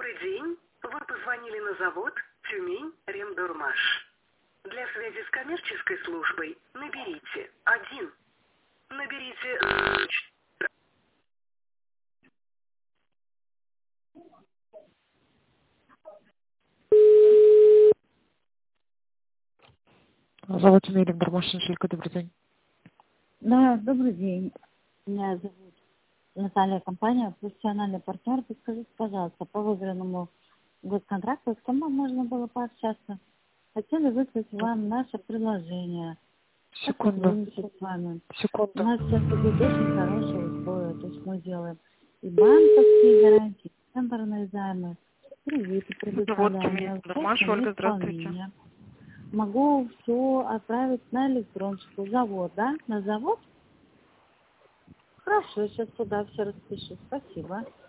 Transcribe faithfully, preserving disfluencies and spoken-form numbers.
Добрый день. Вы позвонили на завод Тюмень Ремдурмаш. Для связи с коммерческой службой наберите один. Наберите... Завод Тюмень Ремдурмаш, Анжелика, добрый день. Да, добрый день. Меня зовут Наталья, компания «Профессиональный партнер». Подскажите, пожалуйста, по выигранному госконтракту, с кем можно было пообщаться? Хотели выслать вам наше предложение. Секунду. Сотрудничать с вами. Секунду. У нас сейчас идут очень хорошие условия. То есть мы делаем и банковские гарантии, и тендерные займы, кредиты Завод Тюмень предоставляем. Ремдурмаш, Ольга, здравствуйте. Могу все отправить на электроночку. Завод, да? На завод? Хорошо, сейчас туда все распишу. Спасибо.